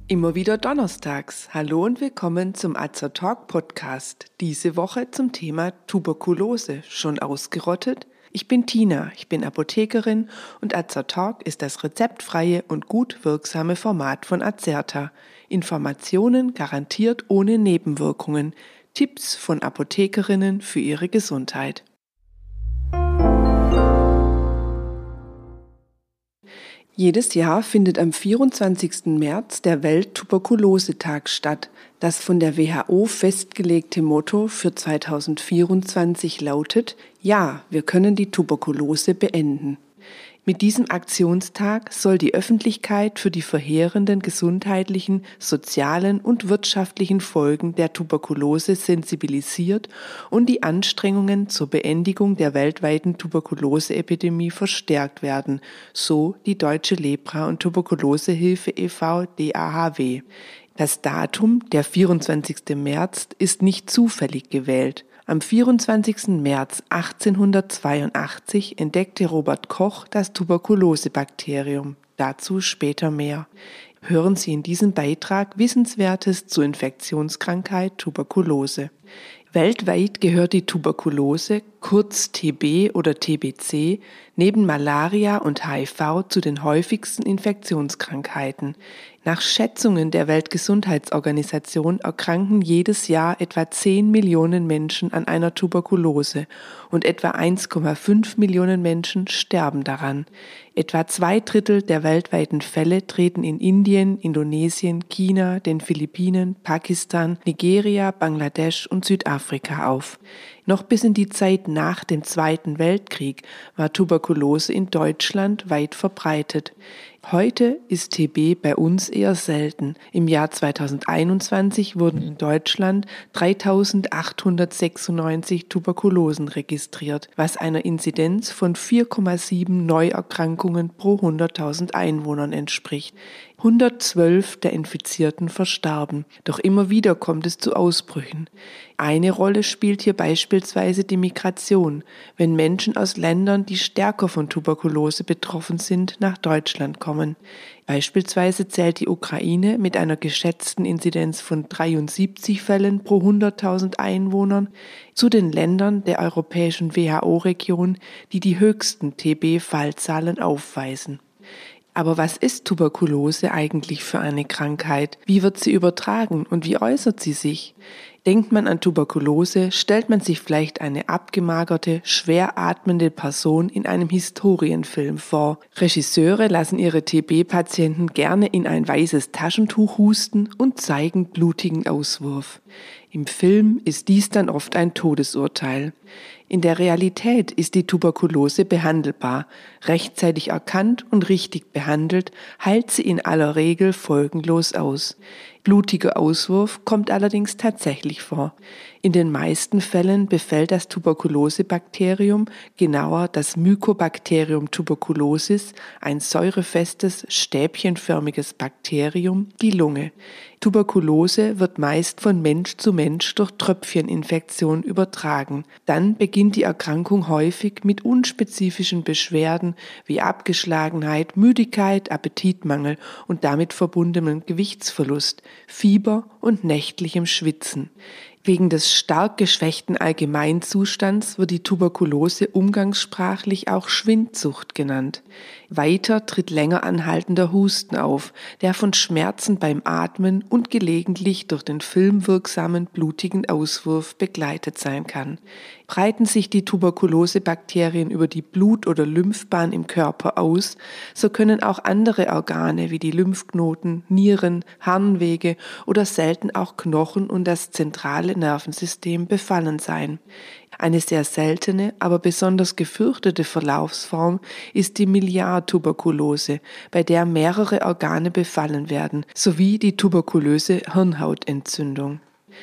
Immer wieder donnerstags. Hallo und willkommen zum Azertalk Podcast. Diese Woche zum Thema Tuberkulose. Schon ausgerottet? Ich bin Tina, ich bin Apothekerin und Azertalk ist das rezeptfreie und gut wirksame Format von Azerta. Informationen garantiert ohne Nebenwirkungen. Tipps von Apothekerinnen für ihre Gesundheit. Jedes Jahr findet am 24. März der Welttuberkulosetag statt. Das von der WHO festgelegte Motto für 2024 lautet: Ja, wir können die Tuberkulose beenden. Mit diesem Aktionstag soll die Öffentlichkeit für die verheerenden gesundheitlichen, sozialen und wirtschaftlichen Folgen der Tuberkulose sensibilisiert und die Anstrengungen zur Beendigung der weltweiten Tuberkuloseepidemie verstärkt werden, so die Deutsche Lepra- und Tuberkulosehilfe e.V. DAHW. Das Datum, der 24. März, ist nicht zufällig gewählt. Am 24. März 1882 entdeckte Robert Koch das Tuberkulosebakterium. Dazu später mehr. Hören Sie in diesem Beitrag Wissenswertes zur Infektionskrankheit Tuberkulose. Weltweit gehört die Tuberkulose, kurz TB oder TBC, neben Malaria und HIV zu den häufigsten Infektionskrankheiten. Nach Schätzungen der Weltgesundheitsorganisation erkranken jedes Jahr etwa 10 Millionen Menschen an einer Tuberkulose und etwa 1,5 Millionen Menschen sterben daran. Etwa 2/3 der weltweiten Fälle treten in Indien, Indonesien, China, den Philippinen, Pakistan, Nigeria, Bangladesch und Südafrika auf. Noch bis in die Zeit nach dem Zweiten Weltkrieg war Tuberkulose in Deutschland weit verbreitet. Heute ist TB bei uns eher selten. Im Jahr 2021 wurden in Deutschland 3.896 Tuberkulosen registriert, was einer Inzidenz von 4,7 Neuerkrankungen pro 100.000 Einwohnern entspricht. 112 der Infizierten verstarben. Doch immer wieder kommt es zu Ausbrüchen. Eine Rolle spielt hier beispielsweise die Migration, wenn Menschen aus Ländern, die stärker von Tuberkulose betroffen sind, nach Deutschland kommen. Beispielsweise zählt die Ukraine mit einer geschätzten Inzidenz von 73 Fällen pro 100.000 Einwohnern zu den Ländern der europäischen WHO-Region, die die höchsten TB-Fallzahlen aufweisen. Aber was ist Tuberkulose eigentlich für eine Krankheit? Wie wird sie übertragen und wie äußert sie sich? Denkt man an Tuberkulose, stellt man sich vielleicht eine abgemagerte, schwer atmende Person in einem Historienfilm vor. Regisseure lassen ihre TB-Patienten gerne in ein weißes Taschentuch husten und zeigen blutigen Auswurf. Im Film ist dies dann oft ein Todesurteil. In der Realität ist die Tuberkulose behandelbar. Rechtzeitig erkannt und richtig behandelt, heilt sie in aller Regel folgenlos aus. Blutiger Auswurf kommt allerdings tatsächlich vor. In den meisten Fällen befällt das Tuberkulosebakterium, genauer das Mycobacterium tuberculosis, ein säurefestes, stäbchenförmiges Bakterium, die Lunge. Tuberkulose wird meist von Mensch zu Mensch durch Tröpfcheninfektion übertragen. Dann beginnt die Erkrankung häufig mit unspezifischen Beschwerden wie Abgeschlagenheit, Müdigkeit, Appetitmangel und damit verbundenem Gewichtsverlust, Fieber und nächtlichem Schwitzen. Wegen des stark geschwächten Allgemeinzustands wird die Tuberkulose umgangssprachlich auch Schwindsucht genannt. Weiter tritt länger anhaltender Husten auf, der von Schmerzen beim Atmen und gelegentlich durch den filmwirksamen blutigen Auswurf begleitet sein kann. Breiten sich die Tuberkulosebakterien über die Blut- oder Lymphbahn im Körper aus, so können auch andere Organe wie die Lymphknoten, Nieren, Harnwege oder selten auch Knochen und das zentrale Nervensystem befallen sein. Eine sehr seltene, aber besonders gefürchtete Verlaufsform ist die Miliartuberkulose, bei der mehrere Organe befallen werden, sowie die tuberkulöse Hirnhautentzündung.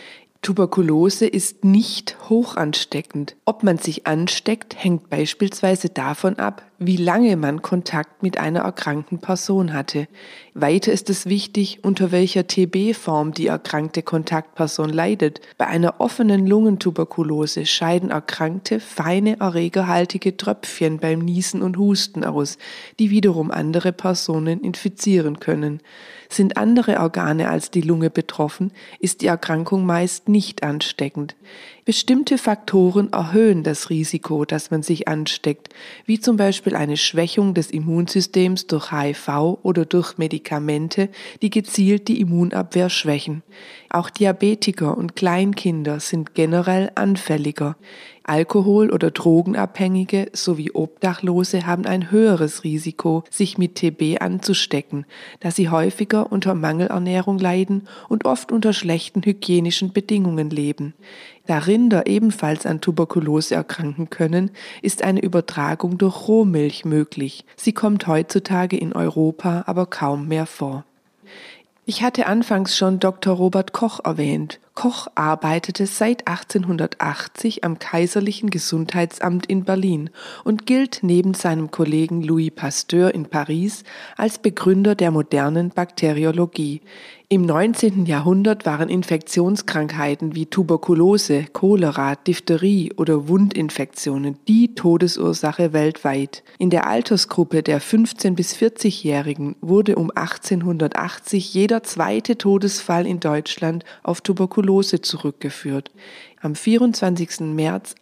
Tuberkulose ist nicht hochansteckend. Ob man sich ansteckt, hängt beispielsweise davon ab, wie lange man Kontakt mit einer erkrankten Person hatte. Weiter ist es wichtig, unter welcher TB-Form die erkrankte Kontaktperson leidet. Bei einer offenen Lungentuberkulose scheiden Erkrankte feine erregerhaltige Tröpfchen beim Niesen und Husten aus, die wiederum andere Personen infizieren können. Sind andere Organe als die Lunge betroffen, ist die Erkrankung meist nicht ansteckend. Bestimmte Faktoren erhöhen das Risiko, dass man sich ansteckt, wie zum Beispiel eine Schwächung des Immunsystems durch HIV oder durch Medikamente, die gezielt die Immunabwehr schwächen. Auch Diabetiker und Kleinkinder sind generell anfälliger. Alkohol- oder Drogenabhängige sowie Obdachlose haben ein höheres Risiko, sich mit TB anzustecken, da sie häufiger unter Mangelernährung leiden und oft unter schlechten hygienischen Bedingungen leben. Da Rinder ebenfalls an Tuberkulose erkranken können, ist eine Übertragung durch Rohmilch möglich. Sie kommt heutzutage in Europa aber kaum mehr vor. Ich hatte anfangs schon Dr. Robert Koch erwähnt. Koch arbeitete seit 1880 am Kaiserlichen Gesundheitsamt in Berlin und gilt neben seinem Kollegen Louis Pasteur in Paris als Begründer der modernen Bakteriologie. Im 19. Jahrhundert waren Infektionskrankheiten wie Tuberkulose, Cholera, Diphtherie oder Wundinfektionen die Todesursache weltweit. In der Altersgruppe der 15- bis 40-Jährigen wurde um 1880 jeder zweite Todesfall in Deutschland auf Tuberkulose zurückgeführt. Am 24. März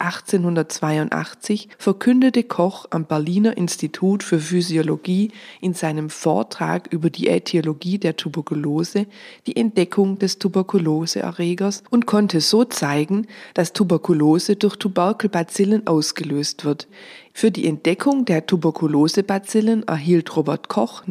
1882 verkündete Koch am Berliner Institut für Physiologie in seinem Vortrag über die Ätiologie der Tuberkulose die Entdeckung des Tuberkuloseerregers und konnte so zeigen, dass Tuberkulose durch Tuberkelbazillen ausgelöst wird. Für die Entdeckung der Tuberkulosebazillen erhielt Robert Koch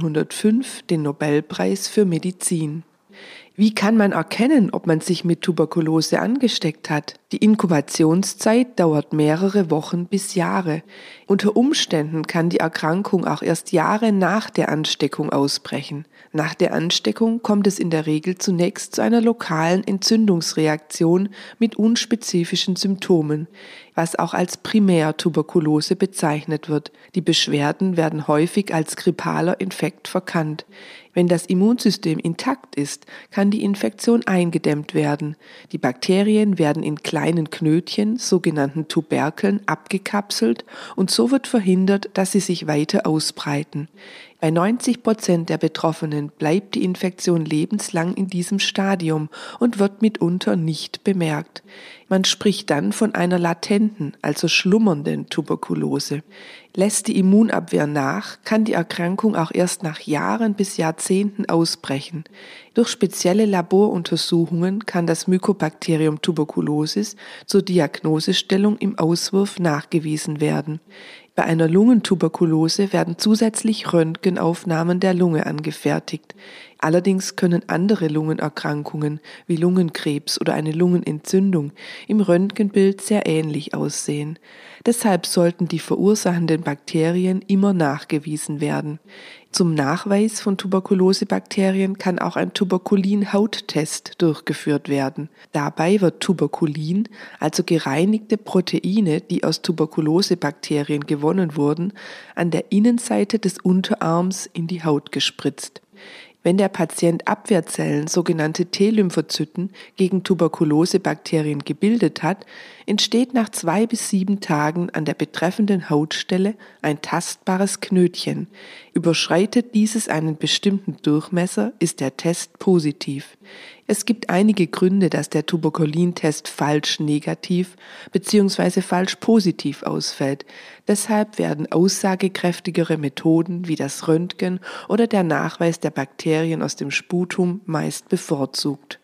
1905 den Nobelpreis für Medizin. Wie kann man erkennen, ob man sich mit Tuberkulose angesteckt hat? Die Inkubationszeit dauert mehrere Wochen bis Jahre. Unter Umständen kann die Erkrankung auch erst Jahre nach der Ansteckung ausbrechen. Nach der Ansteckung kommt es in der Regel zunächst zu einer lokalen Entzündungsreaktion mit unspezifischen Symptomen, was auch als Primärtuberkulose bezeichnet wird. Die Beschwerden werden häufig als grippaler Infekt verkannt. Wenn das Immunsystem intakt ist, kann die Infektion eingedämmt werden. Die Bakterien werden in kleinen Knötchen, sogenannten Tuberkeln, abgekapselt und so wird verhindert, dass sie sich weiter ausbreiten. Bei 90% der Betroffenen bleibt die Infektion lebenslang in diesem Stadium und wird mitunter nicht bemerkt. Man spricht dann von einer latenten, also schlummernden Tuberkulose. Lässt die Immunabwehr nach, kann die Erkrankung auch erst nach Jahren bis Jahrzehnten ausbrechen. Durch spezielle Laboruntersuchungen kann das Mycobacterium tuberculosis zur Diagnosestellung im Auswurf nachgewiesen werden. Bei einer Lungentuberkulose werden zusätzlich Röntgenaufnahmen der Lunge angefertigt. Allerdings können andere Lungenerkrankungen wie Lungenkrebs oder eine Lungenentzündung im Röntgenbild sehr ähnlich aussehen. Deshalb sollten die verursachenden Bakterien immer nachgewiesen werden. Zum Nachweis von Tuberkulosebakterien kann auch ein Tuberkulin-Hauttest durchgeführt werden. Dabei wird Tuberkulin, also gereinigte Proteine, die aus Tuberkulosebakterien gewonnen wurden, an der Innenseite des Unterarms in die Haut gespritzt. Wenn der Patient Abwehrzellen, sogenannte T-Lymphozyten, gegen Tuberkulosebakterien gebildet hat, entsteht nach 2 bis 7 Tagen an der betreffenden Hautstelle ein tastbares Knötchen. Überschreitet dieses einen bestimmten Durchmesser, ist der Test positiv. Es gibt einige Gründe, dass der Tuberkulin-Test falsch negativ bzw. falsch positiv ausfällt. Deshalb werden aussagekräftigere Methoden wie das Röntgen oder der Nachweis der Bakterien aus dem Sputum meist bevorzugt.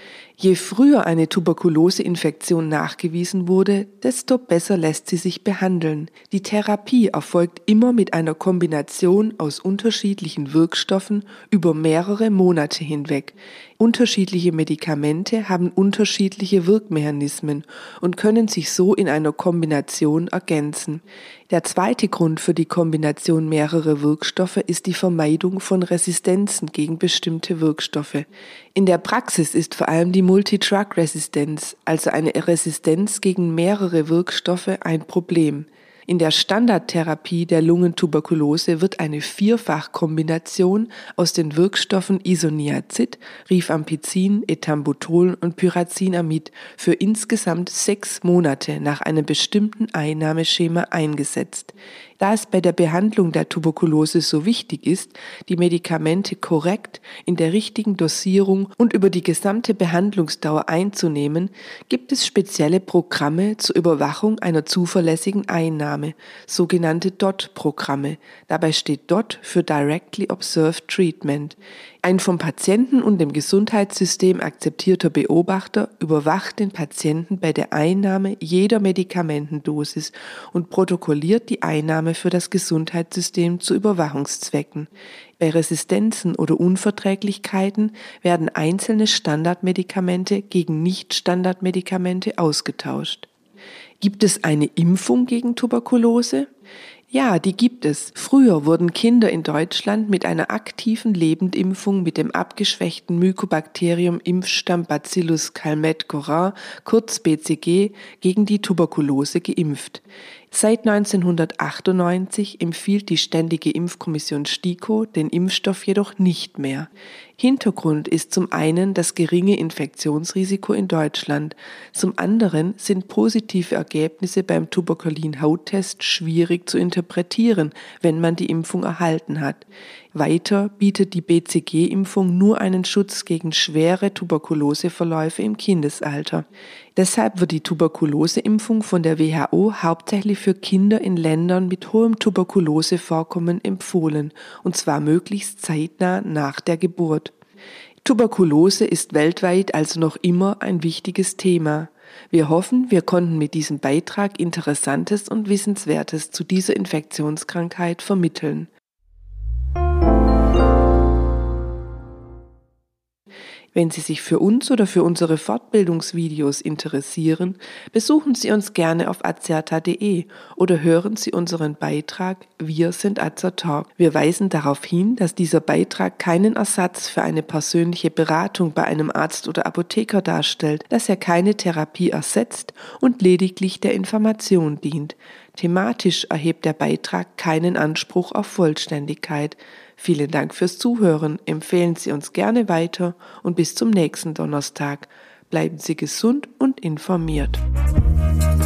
Je früher eine Tuberkuloseinfektion nachgewiesen wurde, desto besser lässt sie sich behandeln. Die Therapie erfolgt immer mit einer Kombination aus unterschiedlichen Wirkstoffen über mehrere Monate hinweg. Unterschiedliche Medikamente haben unterschiedliche Wirkmechanismen und können sich so in einer Kombination ergänzen. Der zweite Grund für die Kombination mehrerer Wirkstoffe ist die Vermeidung von Resistenzen gegen bestimmte Wirkstoffe. In der Praxis ist vor allem die Multidrug-Resistenz, also eine Resistenz gegen mehrere Wirkstoffe, ein Problem. In der Standardtherapie der Lungentuberkulose wird eine Vierfachkombination aus den Wirkstoffen Isoniazid, Rifampicin, Ethambutol und Pyrazinamid für insgesamt 6 Monate nach einem bestimmten Einnahmeschema eingesetzt. Da es bei der Behandlung der Tuberkulose so wichtig ist, die Medikamente korrekt, in der richtigen Dosierung und über die gesamte Behandlungsdauer einzunehmen, gibt es spezielle Programme zur Überwachung einer zuverlässigen Einnahme, sogenannte DOT-Programme. Dabei steht DOT für Directly Observed Treatment. Ein vom Patienten und dem Gesundheitssystem akzeptierter Beobachter überwacht den Patienten bei der Einnahme jeder Medikamentendosis und protokolliert die Einnahme für das Gesundheitssystem zu Überwachungszwecken. Bei Resistenzen oder Unverträglichkeiten werden einzelne Standardmedikamente gegen Nicht-Standardmedikamente ausgetauscht. Gibt es eine Impfung gegen Tuberkulose? Ja, die gibt es. Früher wurden Kinder in Deutschland mit einer aktiven Lebendimpfung mit dem abgeschwächten Mycobacterium-Impfstamm Bacillus calmette-corin, kurz BCG, gegen die Tuberkulose geimpft. Seit 1998 empfiehlt die Ständige Impfkommission STIKO den Impfstoff jedoch nicht mehr. Hintergrund ist zum einen das geringe Infektionsrisiko in Deutschland, zum anderen sind positive Ergebnisse beim Tuberkulin-Hauttest schwierig zu interpretieren, wenn man die Impfung erhalten hat. Weiter bietet die BCG-Impfung nur einen Schutz gegen schwere Tuberkuloseverläufe im Kindesalter. Deshalb wird die Tuberkuloseimpfung von der WHO hauptsächlich für Kinder in Ländern mit hohem Tuberkulosevorkommen empfohlen, und zwar möglichst zeitnah nach der Geburt. Tuberkulose ist weltweit also noch immer ein wichtiges Thema. Wir hoffen, wir konnten mit diesem Beitrag Interessantes und Wissenswertes zu dieser Infektionskrankheit vermitteln. Wenn Sie sich für uns oder für unsere Fortbildungsvideos interessieren, besuchen Sie uns gerne auf azerta.de oder hören Sie unseren Beitrag Wir sind Azertalk. Wir weisen darauf hin, dass dieser Beitrag keinen Ersatz für eine persönliche Beratung bei einem Arzt oder Apotheker darstellt, dass er keine Therapie ersetzt und lediglich der Information dient. Thematisch erhebt der Beitrag keinen Anspruch auf Vollständigkeit. Vielen Dank fürs Zuhören, empfehlen Sie uns gerne weiter und bis zum nächsten Donnerstag. Bleiben Sie gesund und informiert.